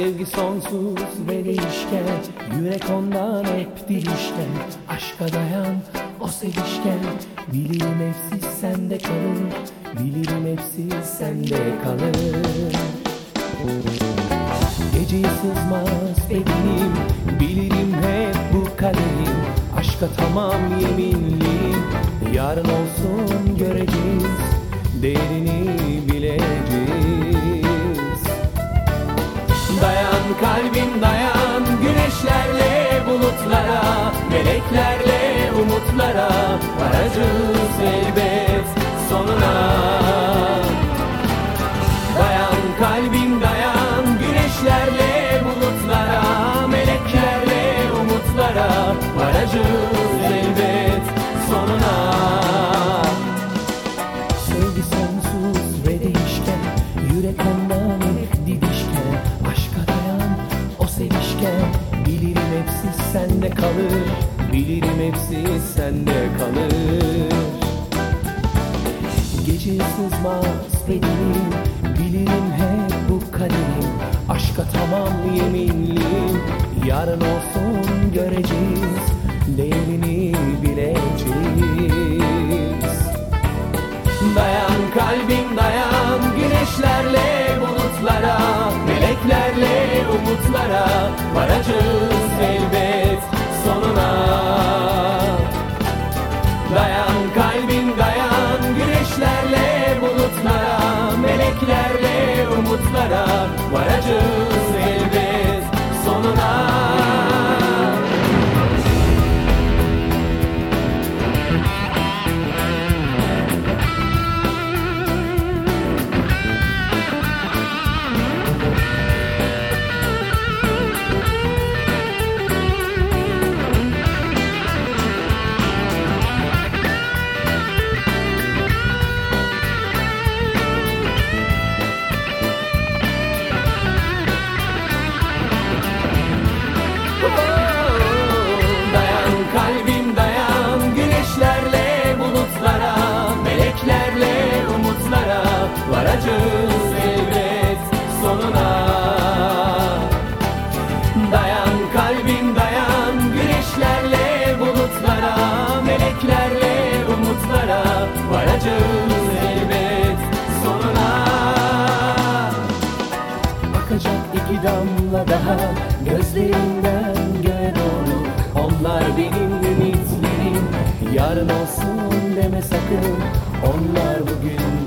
Sevgi sonsuz ve değişken, yürek ondan hep dilişken. Aşka dayan o sevişken, bilirim hepsi sende kalır, bilirim hepsi sende kalır. Geceye sızmaz bedenim, bilirim hep bu kaderim. Aşka tamam yeminliyim, yarın olsun göreceğiz, değerini bileceğiz. Dayan kalbim dayan, güneşlerle bulutlara, meleklerle umutlara, varacağız elbet sonuna. Dayan kalbim dayan, güneşlerle bulutlara, meleklerle umutlara, varacağız elbet sonuna. Sevgi sonsuz ve değişken, yürek ondan hep didişken. Aşka dayan o sevişken, bilirim hepsi sende kalır, bilirim hepsi sende kalır. Gece sızmaz bedenim, bilirim hep bu kaderim. Aşka tamam yeminliyim, yarın olsun göreceğiz, değerini bileceğiz. Dayan kalbim dayan, güneşlerle bulutlara, meleklerle umutlara, varacağız elbet sonuna. Dayan kalbim dayan, güneşlerle bulutlara, meleklerle umutlara, varacağız elbet sonuna. Dayan kalbim dayan, güneşlerle bulutlara, meleklerle umutlara, varacağız elbet sonuna. Dayan kalbim dayan, güneşlerle bulutlara, meleklerle umutlara, varacağız elbet sonuna. Akacak iki damla daha gözlerimden göğe doğru, onlar benim ümitlerim. Yarın olsun deme sakın, onlar bugün